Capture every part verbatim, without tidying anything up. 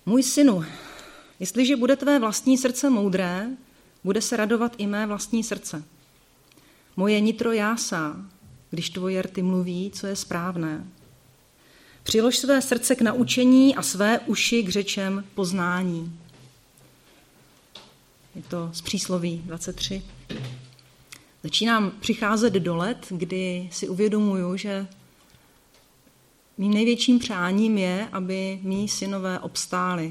Můj synu, jestliže bude tvé vlastní srdce moudré, bude se radovat i mé vlastní srdce. Moje nitro jásá, když tvoje rty mluví, co je správné. Přilož své srdce k naučení a své uši k řečem poznání. Je to z přísloví dvacet tři. Začínám přicházet do let, kdy si uvědomuju, že mým největším přáním je, aby mí synové obstáli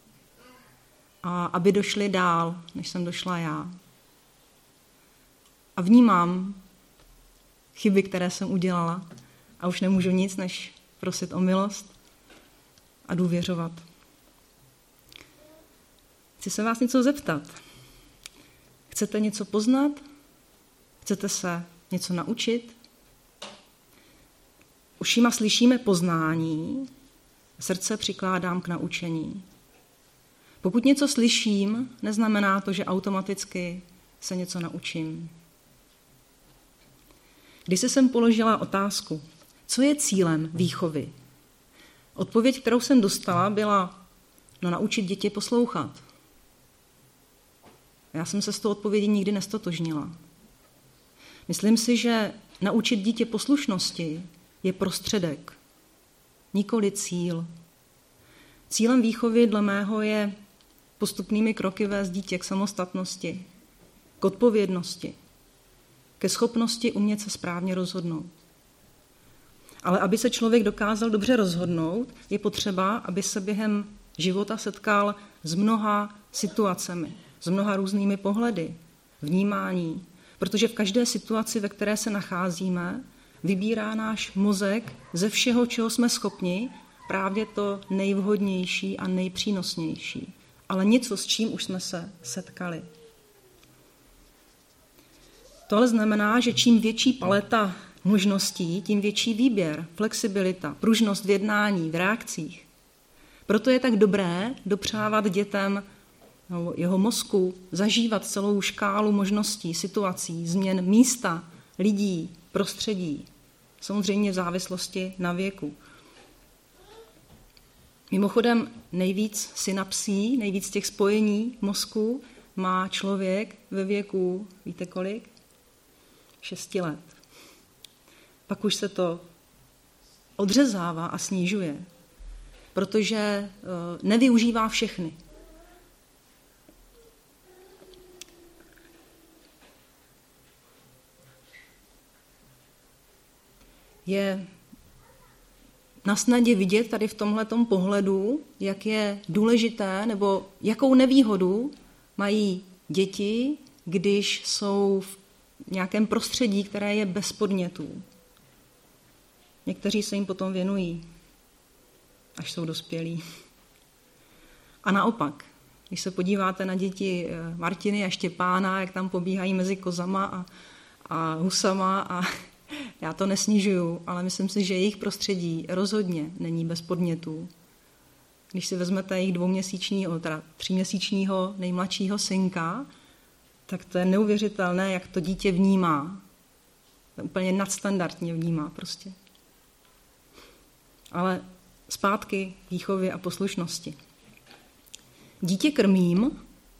a aby došli dál, než jsem došla já. A vnímám chyby, které jsem udělala a už nemůžu nic, než prosit o milost a důvěřovat. Chci se vás něco zeptat. Chcete něco poznat? Chcete se něco naučit? Ušima slyšíme poznání, srdce přikládám k naučení. Pokud něco slyším, neznamená to, že automaticky se něco naučím. Když jsem položila otázku, co je cílem výchovy? Odpověď, kterou jsem dostala, byla no, naučit děti poslouchat. Já jsem se s tou odpovědí nikdy nestotožnila. Myslím si, že naučit dítě poslušnosti je prostředek, nikoli cíl. Cílem výchovy dle mého je postupnými kroky vést dítě k samostatnosti, k odpovědnosti, ke schopnosti umět se správně rozhodnout. Ale aby se člověk dokázal dobře rozhodnout, je potřeba, aby se během života setkal s mnoha situacemi, s mnoha různými pohledy, vnímání, protože v každé situaci, ve které se nacházíme, vybírá náš mozek ze všeho, čeho jsme schopni, právě to nejvhodnější a nejpřínosnější. Ale něco, s čím už jsme se setkali. Tohle znamená, že čím větší paleta možností, tím větší výběr, flexibilita, pružnost v jednání, v reakcích. Proto je tak dobré dopřávat dětem no, jeho mozku, zažívat celou škálu možností, situací, změn místa, lidí, prostředí. Samozřejmě v závislosti na věku. Mimochodem nejvíc synapsí, nejvíc těch spojení mozku má člověk ve věku, víte kolik? Šesti let. Pak už se to odřezává a snižuje, protože nevyužívá všechny. Je na snadě vidět tady v tomhletom pohledu, jak je důležité nebo jakou nevýhodu mají děti, když jsou v nějakém prostředí, které je bez podnětů. Někteří se jim potom věnují, až jsou dospělí. A naopak, když se podíváte na děti Martiny a Štěpána, jak tam pobíhají mezi kozama a, a husama a já to nesnižuju, ale myslím si, že jejich prostředí rozhodně není bez podnětů. Když si vezmete jejich dvouměsíčního, teda tříměsíčního nejmladšího synka, tak to je neuvěřitelné, jak to dítě vnímá. To úplně nadstandardně vnímá prostě. Ale zpátky k výchově a poslušnosti. Dítě krmím,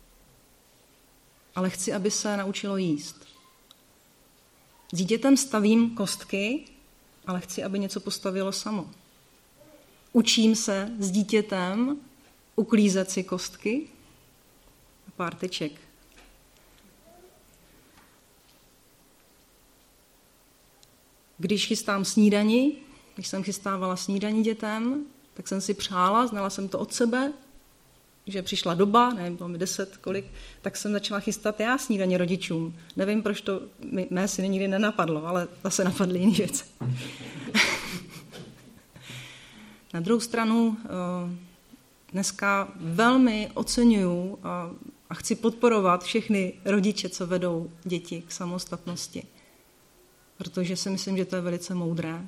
ale chci, aby se naučilo jíst. S dítětem stavím kostky, ale chci, aby něco postavilo samo. Učím se s dítětem uklízet si kostky a pár teček. Když chystám snídani, když jsem chystávala snídani dětem, tak jsem si přála, znala jsem to od sebe, že přišla doba, nevím, bylo mi deset, kolik, tak jsem začala chystat já snídaně rodičům. Nevím, proč to mé syny nikdy nenapadlo, ale zase napadly jiné věci. Na druhou stranu dneska velmi oceňuju a chci podporovat všechny rodiče, co vedou děti k samostatnosti, protože si myslím, že to je velice moudré.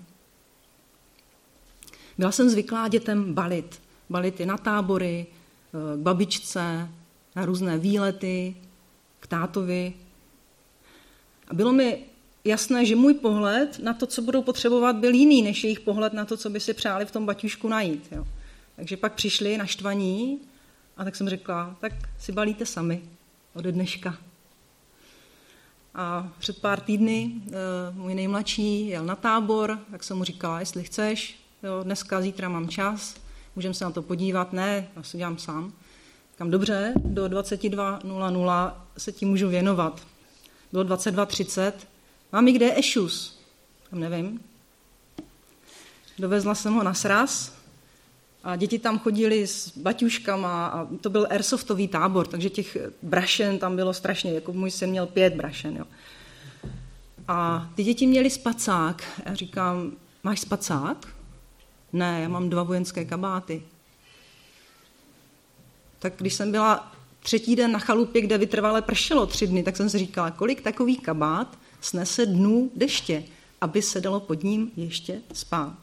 Byla jsem zvyklá dětem balit. Balit je na tábory, k babičce, na různé výlety, k tátovi. A bylo mi jasné, že můj pohled na to, co budou potřebovat, byl jiný, než jejich pohled na to, co by si přáli v tom baťušku najít. Jo. Takže pak přišli naštvaní a tak jsem řekla, tak si balíte sami ode dneška. A před pár týdny můj nejmladší jel na tábor, tak jsem mu říkala, jestli chceš, jo, dneska, zítra mám čas, můžeme se na to podívat, ne, já si dělám sám. Říkám, dobře, do dvacet dva nula nula se tím můžu věnovat. Bylo dvacet dva třicet, mám i kde ešus? Tam nevím. Dovezla jsem ho na sraz a děti tam chodili s baťuškama a to byl airsoftový tábor, takže těch brašen tam bylo strašně, jako můj syn měl pět brašen. Jo. A ty děti měly spacák. Já říkám, máš spacák? Ne, já mám dva vojenské kabáty. Tak když jsem byla třetí den na chalupě, kde vytrvale pršelo tři dny, tak jsem si říkala, kolik takový kabát snese dnů deště, aby se dalo pod ním ještě spát.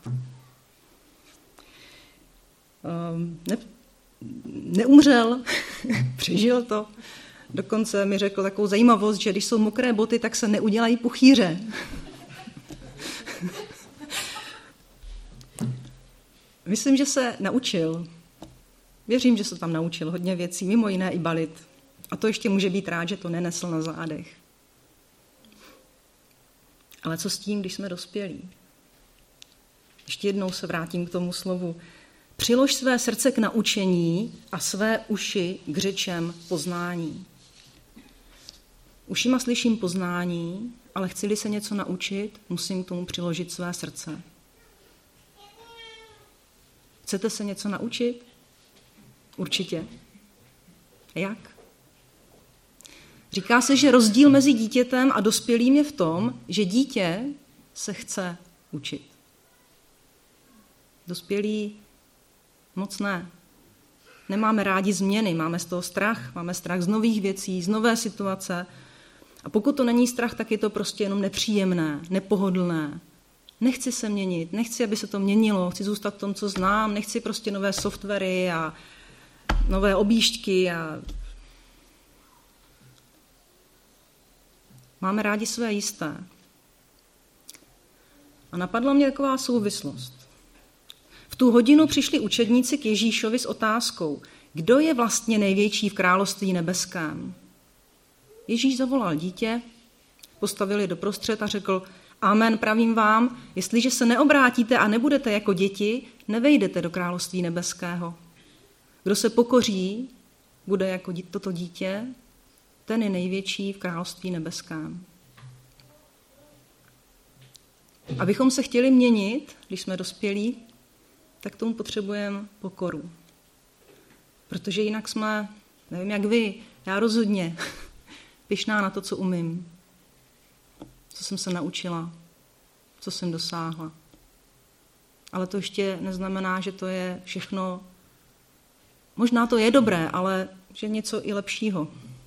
Um, ne, neumřel, přežil to. Dokonce mi řekl takovou zajímavost, že když jsou mokré boty, tak se neudělají puchýře. Myslím, že se naučil. Věřím, že se tam naučil hodně věcí, mimo jiné i balit. A to ještě může být rád, že to nenesl na zádech. Ale co s tím, když jsme dospělí? Ještě jednou se vrátím k tomu slovu. Přilož své srdce k naučení a své uši k řečem poznání. Ušima slyším poznání, ale chci-li se něco naučit, musím k tomu přiložit své srdce. Chcete se něco naučit? Určitě. Jak? Říká se, že rozdíl mezi dítětem a dospělým je v tom, že dítě se chce učit. Dospělí moc ne. Nemáme rádi změny, máme z toho strach, máme strach z nových věcí, z nové situace. A pokud to není strach, tak je to prostě jenom nepříjemné, nepohodlné. Nechci se měnit, nechci, aby se to měnilo, chci zůstat v tom, co znám, nechci prostě nové softwary a nové objížďky. A... Máme rádi své jisté. A napadla mě taková souvislost. V tu hodinu přišli učedníci k Ježíšovi s otázkou, kdo je vlastně největší v království nebeském. Ježíš zavolal dítě, postavil je doprostřed a řekl, amen, pravím vám, jestliže se neobrátíte a nebudete jako děti, nevejdete do království nebeského. Kdo se pokoří, bude jako toto dítě, ten je největší v království nebeském. Abychom se chtěli měnit, když jsme dospělí, tak tomu potřebujeme pokoru. Protože jinak jsme, nevím jak vy, já rozhodně, pyšná na to, co umím, co jsem se naučila, co jsem dosáhla. Ale to ještě neznamená, že to je všechno, možná to je dobré, ale že něco i lepšího.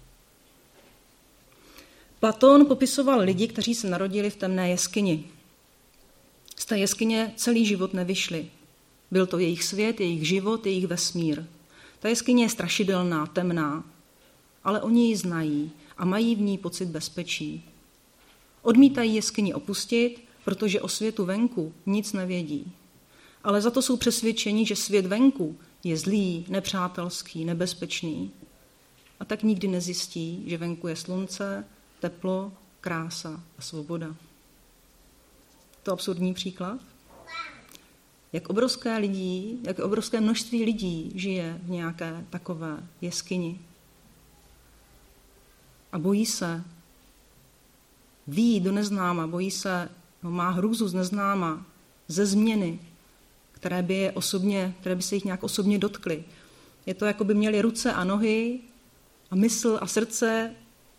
Platón popisoval lidi, kteří se narodili v temné jeskyni. Z té jeskyně celý život nevyšli. Byl to jejich svět, jejich život, jejich vesmír. Ta jeskyně je strašidelná, temná, ale oni ji znají a mají v ní pocit bezpečí. Odmítají jeskyni opustit, protože o světu venku nic nevědí. Ale za to jsou přesvědčeni, že svět venku je zlý, nepřátelský, nebezpečný. A tak nikdy nezjistí, že venku je slunce, teplo, krása a svoboda. To absurdní příklad? Jak obrovské lidí, jak obrovské množství lidí žije v nějaké takové jeskyni. A bojí se, ví do neznáma, bojí se, no má hrůzu z neznáma, ze změny, které by, je osobně, které by se jich nějak osobně dotkly. Je to, jako by měli ruce a nohy a mysl a srdce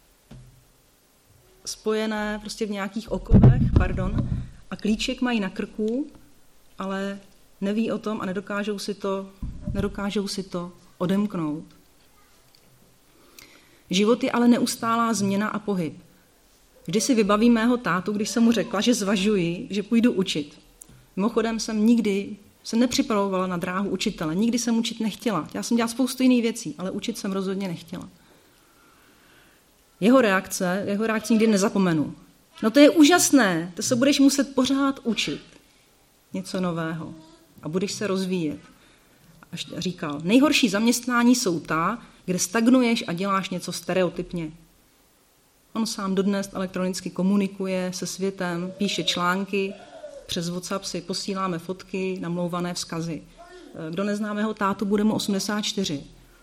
spojené prostě v nějakých okovech, pardon, a klíček mají na krku, ale neví o tom a nedokážou si to, nedokážou si to odemknout. Život je ale neustálá změna a pohyb. Vždy si vybavím mého tátu, když jsem mu řekla, že zvažuji, že půjdu učit. Mimochodem jsem nikdy se nepřipravovala na dráhu učitele, nikdy jsem učit nechtěla. Já jsem dělala spoustu jiných věcí, ale učit jsem rozhodně nechtěla. Jeho reakce, jeho reakci nikdy nezapomenu. No to je úžasné, to se budeš muset pořád učit něco nového a budeš se rozvíjet. A říkal, nejhorší zaměstnání jsou ta, kde stagnuješ a děláš něco stereotypně. On sám dodnes elektronicky komunikuje se světem, píše články, přes WhatsApp si posíláme fotky, namlouvané vzkazy. Kdo nezná mého tátu, bude mu osmdesát čtyři.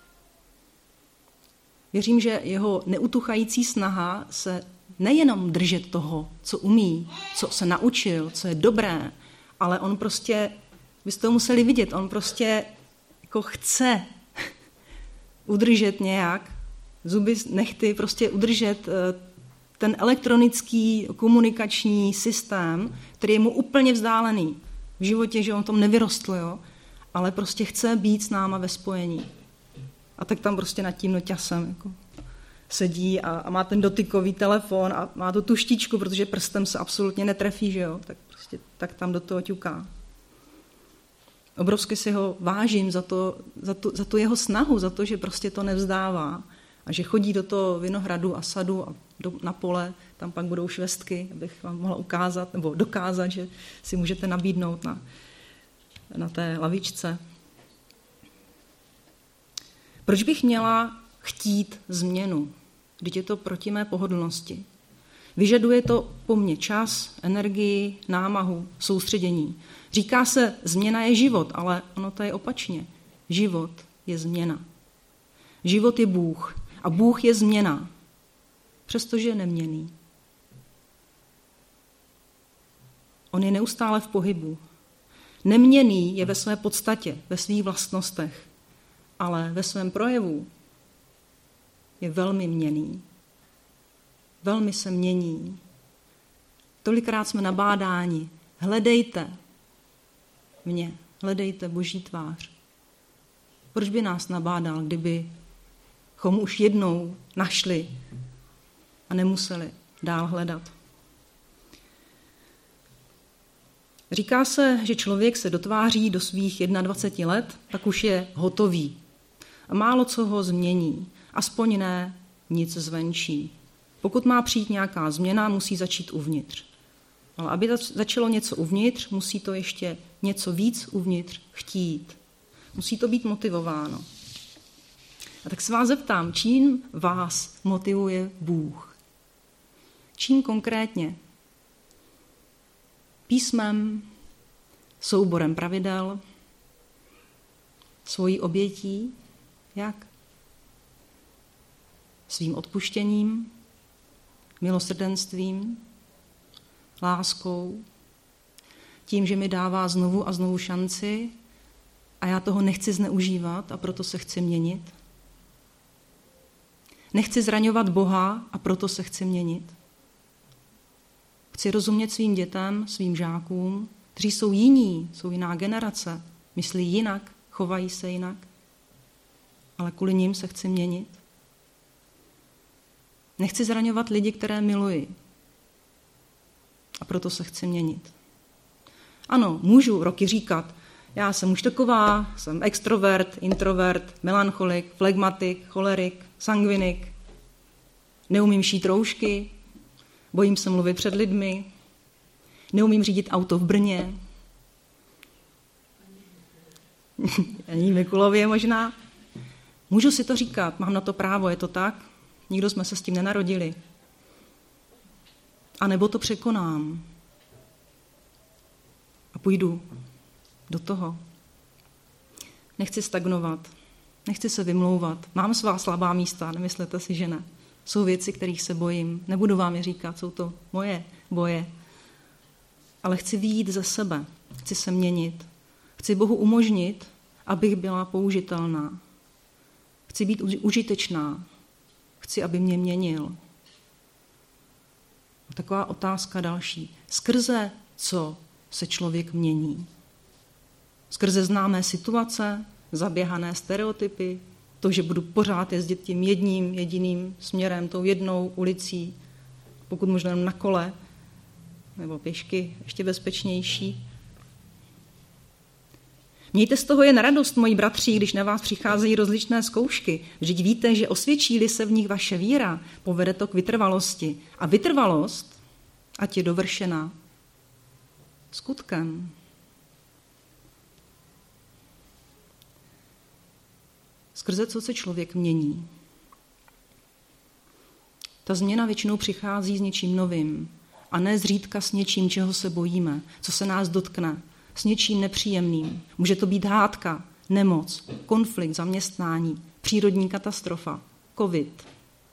Věřím, že jeho neutuchající snaha se nejenom držet toho, co umí, co se naučil, co je dobré, ale on prostě, byste to museli vidět, on prostě jako chce udržet nějak, zuby, nechty, prostě udržet ten elektronický komunikační systém, který je mu úplně vzdálený. V životě, že on tom nevyrostl, jo? Ale prostě chce být s náma ve spojení. A tak tam prostě nad tím noťasem jako sedí a, a má ten dotykový telefon a má tu tuštičku, protože prstem se absolutně netrefí, že jo? Tak prostě tak tam do toho ťuká. Obrovsky si ho vážím za, to, za, tu, za tu jeho snahu, za to, že prostě to nevzdává a že chodí do toho vinohradu a sadu a do, na pole, tam pak budou švestky, abych vám mohla ukázat nebo dokázat, že si můžete nabídnout na, na té lavičce. Proč bych měla chtít změnu? Vždyť je to proti mé pohodlnosti. Vyžaduje to po mně čas, energii, námahu, soustředění. Říká se, změna je život, ale ono to je opačně. Život je změna. Život je Bůh a Bůh je změna, přestože je neměnný. On je neustále v pohybu. Neměnný je ve své podstatě, ve svých vlastnostech, ale ve svém projevu je velmi měnný. Velmi se mění. Tolikrát jsme nabádáni. Hledejte mě, hledejte Boží tvář. Proč by nás nabádal, kdybychom už jednou našli a nemuseli dál hledat? Říká se, že člověk se dotváří do svých dvaceti jedna let, tak už je hotový. A málo co ho změní, aspoň ne nic zvenčí. Pokud má přijít nějaká změna, musí začít uvnitř. Ale aby začalo něco uvnitř, musí to ještě něco víc uvnitř chtít. Musí to být motivováno. A tak se vás zeptám, čím vás motivuje Bůh? Čím konkrétně? Písmem, souborem pravidel, svojí obětí, jak? Svým odpuštěním, milosrdenstvím, láskou, tím, že mi dává znovu a znovu šanci a já toho nechci zneužívat a proto se chci měnit. Nechci zraňovat Boha a proto se chci měnit. Chci rozumět svým dětem, svým žákům, kteří jsou jiní, jsou jiná generace, myslí jinak, chovají se jinak, ale kvůli nim se chci měnit. Nechci zraňovat lidi, které miluji a proto se chci měnit. Ano, můžu roky říkat, já jsem už taková, jsem extrovert, introvert, melancholik, flegmatik, cholerik, sangvinik, neumím šít roušky, bojím se mluvit před lidmi, neumím řídit auto v Brně, ani Mikulově možná. Můžu si to říkat, mám na to právo, je to tak? Nikdo jsme se s tím nenarodili. A nebo to překonám a půjdu do toho. Nechci stagnovat, nechci se vymlouvat. Mám svá slabá místa, nemyslete si, že ne. Jsou věci, kterých se bojím. Nebudu vám je říkat, jsou to moje boje. Ale chci vyjít ze sebe, chci se měnit. Chci Bohu umožnit, abych byla použitelná. Chci být užitečná. Chci, aby mě měnil. A taková otázka další. Skrze co se člověk mění? Skrze známé situace, zaběhané stereotypy, to, že budu pořád jezdit tím jedním, jediným směrem, tou jednou ulicí, pokud možná jenom na kole, nebo pěšky, ještě bezpečnější. Mějte z toho jen radost, moji bratři, když na vás přicházejí rozličné zkoušky. Vždyť víte, že osvědčí-li se v nich vaše víra, povede to k vytrvalosti. A vytrvalost, ať je dovršena skutkem. skrze co se člověk mění. Ta změna většinou přichází s něčím novým a ne zřídka s něčím, čeho se bojíme, co se nás dotkne, s něčím nepříjemným. Může to být hádka, nemoc, konflikt, zaměstnání, přírodní katastrofa, covid.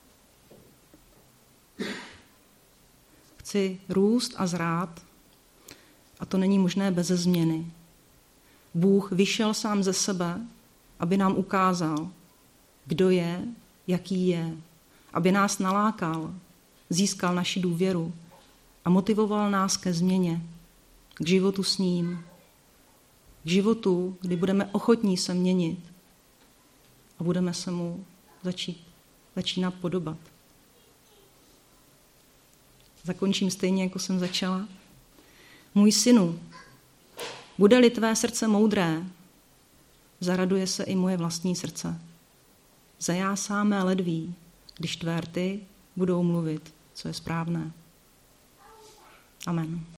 Chci růst a zrát a to není možné beze změny. Bůh vyšel sám ze sebe, aby nám ukázal, kdo je, jaký je, aby nás nalákal, získal naši důvěru a motivoval nás ke změně, k životu s ním, k životu, kdy budeme ochotní se měnit a budeme se mu začít, začínat podobat. Zakončím stejně, jako jsem začala. Můj synu, bude-li tvé srdce moudré, zaraduje se i moje vlastní srdce. Zajásá mé ledví, když tvé rty budou mluvit, co je správné. Amen.